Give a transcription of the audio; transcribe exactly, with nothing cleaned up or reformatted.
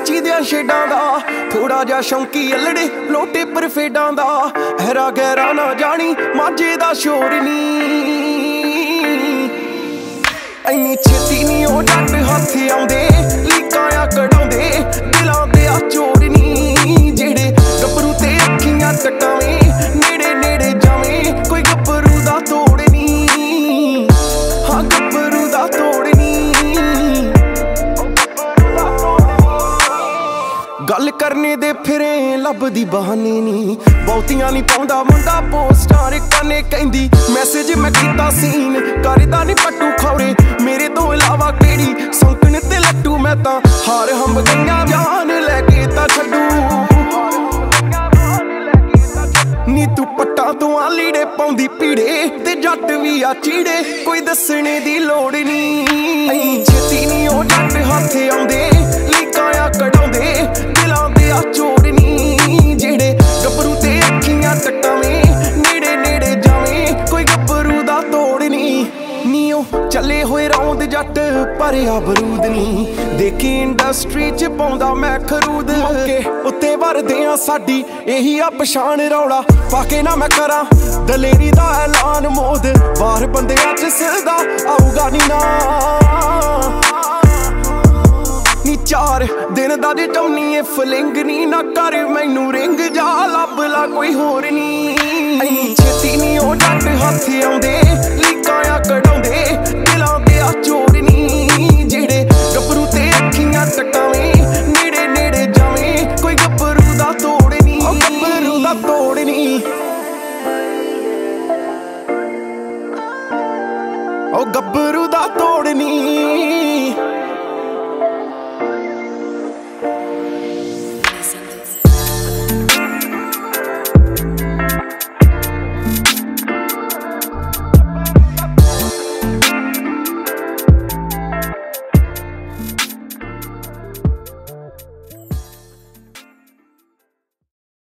ਕੱਚੀ ਦਿਆਂ ਛੇਡਾਂ ਦਾ ਥੋੜਾ ਜਿਹਾ ਸ਼ੌਂਕੀ ਅਲੜੇ ਲੋਟੇ ਪਰ ਫੇਡਾਂ ਦਾ ਹੈਰਾ ਗਹਿਰਾ ਨਾ ਜਾਣੀ ਮਾਝੇ ਦਾ ਸ਼ੋਰ ਨੀ ਇੰਨੀ ਛੇਤੀ ਨੀ ਉਹ ਜੱਟ ਹੱਥ ਆਉਂਦੇ ਲੀਕਾਂ ਆ ਕਢਾਉਂਦੇ ਦਿਲਾਂ ਦੇ ਆ ਚੋਰ ਨੀ ਜਿਹੜੇ ਗੱਭਰੂ ਤੇ ਅੱਖੀਆਂ ਟਕਾਵੇਂ ਨੇੜੇ ਨੇੜੇ ਜਾਵੇਂ ਕੋਈ ਗੱਭਰੂ ਦਾ ਤੋੜ ਨੀ ਹਾਂ ਗੱਭਰੂ ਦਾ ਤੋੜ ਨੀ ਗੱਲ ਕਰਨੇ ਦੇ ਫਿਰੇ ਲੱਭਦੀ ਬਹਾਨੇ ਨੀ ਬਹੁਤੀਆਂ ਨੀ ਪਾਉਂਦਾ ਮੁੰਡਾ ਪੋਸਟਾਂ ਰਕਾਨੇ ਕਹਿੰਦੀ ਮੈਸੇਜ ਮੈਂ ਕੀਤਾ ਸੀਨ ਕਰਦਾ ਨੀ ਪੱਟੂ ਖੌਰੇ ਮੇਰੇ ਤੋਂ ਇਲਾਵਾ ਕਿਹੜੀ ਸੌਂਕਣ ਤੇ ਲੱਟੂ ਮੈਂ ਤਾਂ ਹਾਰ ਹੰਬ ਗਈਆਂ ਜਾਨ ਲੈ ਕੇ ਤਾਂ ਛੱਡੂ ਨੀ ਤੂੰ ਪੱਟਾਂ ਤੋਂ ਆ ਲੀੜੇ ਪਾਉਂਦੀ ਪੀੜੇ ਤੇ ਜੱਟ ਵੀ ਆ ਚੀੜੇ ਕੋਈ ਦੱਸਣੇ ਦੀ ਲੋੜ ਨੀ ਛੇਤੀ ਨੀ ਉਹ ਜੱਟ ਹੱਥ ਆਉਂਦੇ ਲੀਕਾਂ ਆ ਕਢਾਉਂਦੇ ਦਿਲਾਂ ਦੇ ਆ ਚੋਰ ਨੀ ਜਿਹੜੇ ਗੱਭਰੂ ਤੇ ਅੱਖੀਆਂ ਟਕਾਵੇਂ ਨੇੜੇ ਨੇੜੇ ਜਾਵੇਂ ਕੋਈ ਗੱਭਰੂ ਦਾ ਤੋੜ ਨੀ ਨੀ ਉਹ ਚੱਲੇ ਹੋਏ ਰੌਂਦ ਜੱਟ ਭਰਿਆ ਬਰੂਦ ਨੀ ਦੇਖੀ ਇੰਡਸਟਰੀ ਚ ਪਾਉਂਦਾ ਮੈਂ ਖਰੂਦ ਕੇ ਉੱਤੇ ਵਰਦੇ ਆ ਸਾਡੀ ਇਹੀ ਆ ਪਛਾਣ ਰੌਲਾ ਪਾ ਕੇ ਨਾ ਮੈਂ ਕਰਾਂ ਦਲੇਰੀ ਦਾ ਐਲਾਨ ਮੋਦ ਬਾਹਰ ਬੰਦਿਆਂ ਚ ਸਿਰਦਾ ਆਊਗਾ ਨੀ ਨਾ ਨੀ ਚਾਰ ਦਿਨ ਦਾ ਜੇ ਚਾਹੁੰਨੀ ਏ ਫਲਿੰਗ ਨੀ ਨਾ ਕਰ ਮੈਨੂੰ ਰਿੰਗ ਜਾ ਲੱਭ ਲਾ ਕੋਈ ਹੋਰ ਨੀ ਇੰਨੀ ਛੇਤੀ ਨੀ ਉਹ ਜੱਟ ਹੱਥ ਆਉਂਦੇ ਲੀਕਾਂ ਆ ਕਢਾਉਂਦੇ ਦਿਲਾਂ ਦੇ ਆ ਚੋਰ ਨੀ ਜਿਹੜੇ ਗੱਭਰੂ ਤੇ ਅੱਖੀਆਂ ਟਕਾਵੇਂ ਨੇੜੇ ਨੇੜੇ ਜਾਵੇਂ ਕੋਈ ਗੱਭਰੂ ਦਾ ਤੋੜ ਨੀ ਉਹ ਗੱਭਰੂ ਦਾ ਤੋੜ ਨੀ ਉਹ ਗੱਭਰੂ ਦਾ ਤੋੜ ਨੀ